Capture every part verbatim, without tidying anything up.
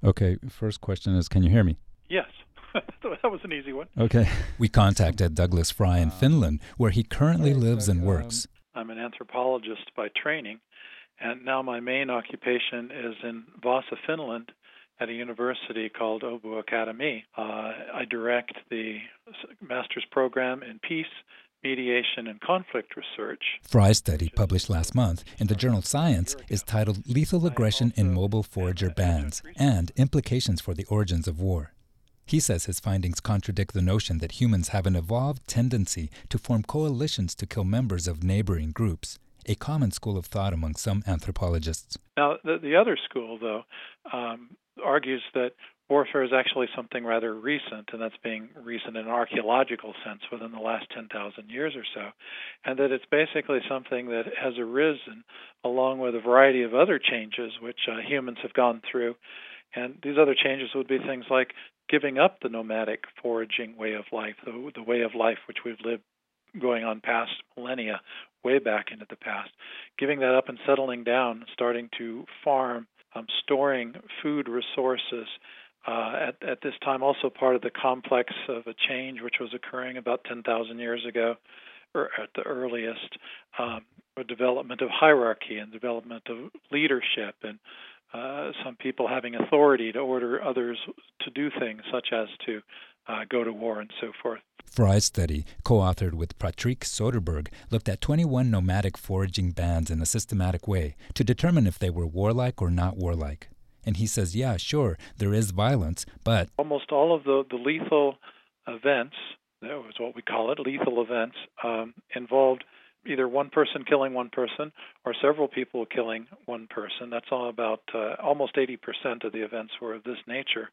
Okay, first question is, can you hear me? Yes, that was an easy one. Okay. We contacted Douglas Fry in Finland, where he currently lives and works. I'm an anthropologist by training, and now my main occupation is in Vasa, Finland, at a university called Åbo Academy. Uh, I direct the master's program in peace, mediation, and conflict research. Fry's study, published last month in the journal Science, is titled Lethal Aggression in Mobile Forager Bands and Implications for the Origins of War. He says his findings contradict the notion that humans have an evolved tendency to form coalitions to kill members of neighboring groups, a common school of thought among some anthropologists. Now, the, the other school, though, um, argues that warfare is actually something rather recent, and that's being recent in an archaeological sense within the last ten thousand years or so, and that it's basically something that has arisen along with a variety of other changes which uh, humans have gone through. And these other changes would be things like giving up the nomadic foraging way of life, the, the way of life which we've lived going on past millennia, way back into the past, giving that up and settling down, starting to farm, um, storing food resources. Uh, at, at this time, also part of the complex of a change which was occurring about ten thousand years ago, or at the earliest, um, a development of hierarchy and development of leadership, and uh, some people having authority to order others to do things, such as to uh, go to war and so forth. Fry's study, co-authored with Patrick Soderberg, looked at twenty-one nomadic foraging bands in a systematic way to determine if they were warlike or not warlike. And he says, yeah, sure, there is violence, but almost all of the, the lethal events, that was what we call it, lethal events, um, involved either one person killing one person or several people killing one person. That's all about uh, almost eighty percent of the events were of this nature.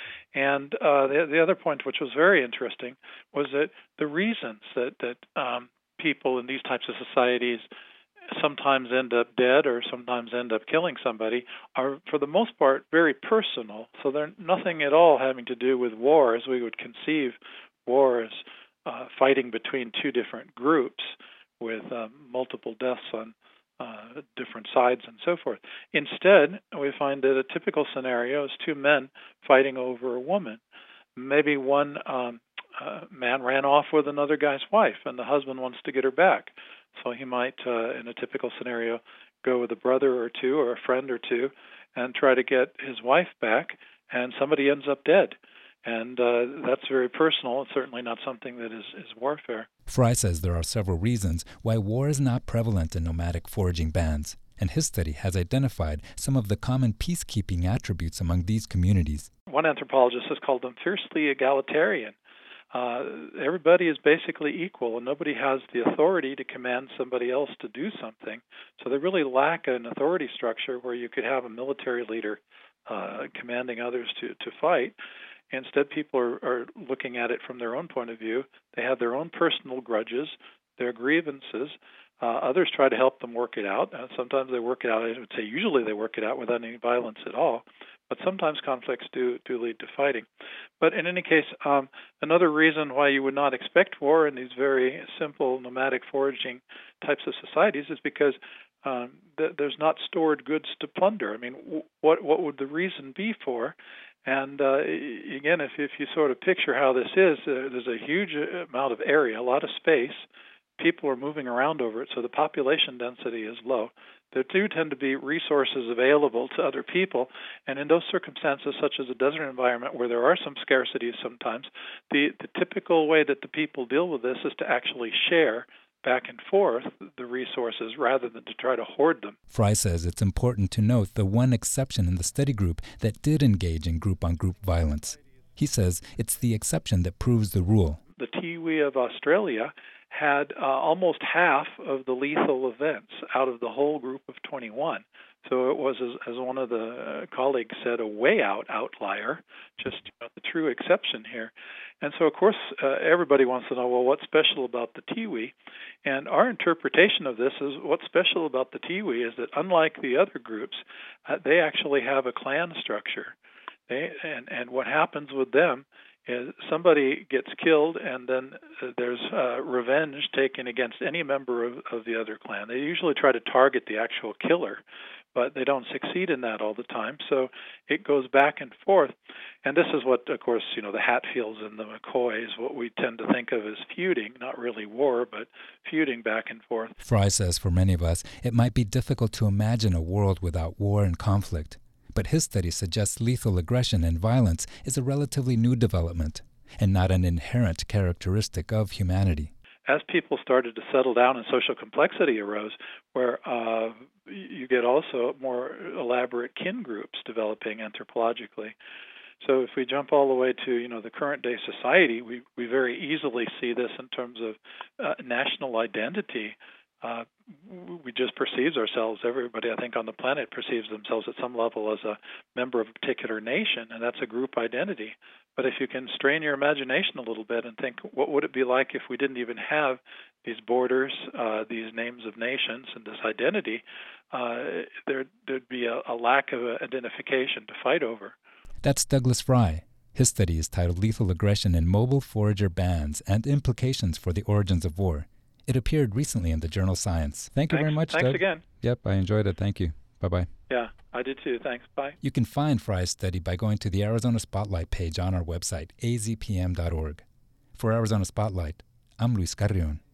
And uh, the, the other point, which was very interesting, was that the reasons that, that um, people in these types of societies sometimes end up dead or sometimes end up killing somebody are, for the most part, very personal. So they're nothing at all having to do with war as we would conceive war as uh, fighting between two different groups with uh, multiple deaths on uh, different sides and so forth. Instead, we find that a typical scenario is two men fighting over a woman. Maybe one um, uh, man ran off with another guy's wife, and the husband wants to get her back. So he might, uh, in a typical scenario, go with a brother or two or a friend or two and try to get his wife back, and somebody ends up dead. And uh, that's very personal. It's certainly not something that is, is warfare. Fry says there are several reasons why war is not prevalent in nomadic foraging bands, and his study has identified some of the common peacekeeping attributes among these communities. One anthropologist has called them fiercely egalitarian. Uh, everybody is basically equal, and nobody has the authority to command somebody else to do something. So they really lack an authority structure where you could have a military leader uh, commanding others to, to fight. Instead, people are, are looking at it from their own point of view. They have their own personal grudges, their grievances. Uh, others try to help them work it out. Uh, sometimes they work it out. I would say usually they work it out without any violence at all. But sometimes conflicts do, do lead to fighting. But in any case, um, another reason why you would not expect war in these very simple nomadic foraging types of societies is because um, th- there's not stored goods to plunder. I mean, w- what what would the reason be for? And uh, again, if, if you sort of picture how this is, uh, there's a huge amount of area, a lot of space. People are moving around over it, so the population density is low. There do tend to be resources available to other people, and in those circumstances, such as a desert environment where there are some scarcities sometimes, the, the typical way that the people deal with this is to actually share back and forth the resources rather than to try to hoard them. Fry says it's important to note the one exception in the study group that did engage in group-on-group violence. He says it's the exception that proves the rule. The Tiwi of Australia had uh, almost half of the lethal events out of the whole group of twenty-one. So it was, as, as one of the uh, colleagues said, a way out outlier, just you know, the true exception here. And so, of course, uh, everybody wants to know, well, what's special about the Tiwi? And our interpretation of this is what's special about the Tiwi is that unlike the other groups, uh, they actually have a clan structure. They, and, and what happens with them is somebody gets killed, and then uh, there's uh, revenge taken against any member of, of the other clan. They usually try to target the actual killer, but they don't succeed in that all the time. So it goes back and forth. And this is what, of course, you know, the Hatfields and the McCoys, what we tend to think of as feuding, not really war, but feuding back and forth. Fry says for many of us, it might be difficult to imagine a world without war and conflict. But his study suggests lethal aggression and violence is a relatively new development and not an inherent characteristic of humanity. As people started to settle down and social complexity arose, where uh, you get also more elaborate kin groups developing anthropologically. So if we jump all the way to, you know, the current day society, we, we very easily see this in terms of uh, national identity. Uh, we just perceive ourselves, everybody I think on the planet perceives themselves at some level as a member of a particular nation, and that's a group identity. But if you can strain your imagination a little bit and think, what would it be like if we didn't even have these borders, uh, these names of nations, and this identity, uh, there, there'd be a, a lack of identification to fight over. That's Douglas Fry. His study is titled Lethal Aggression in Mobile Forager Bands and Implications for the Origins of War. It appeared recently in the journal Science. Thank you Thanks, very much, Thanks Doug. again. Yep, I enjoyed it. Thank you. Bye-bye. Yeah, I did too. Thanks. Bye. You can find Fry's study by going to the Arizona Spotlight page on our website, a z p m dot org. For Arizona Spotlight, I'm Luis Carrion.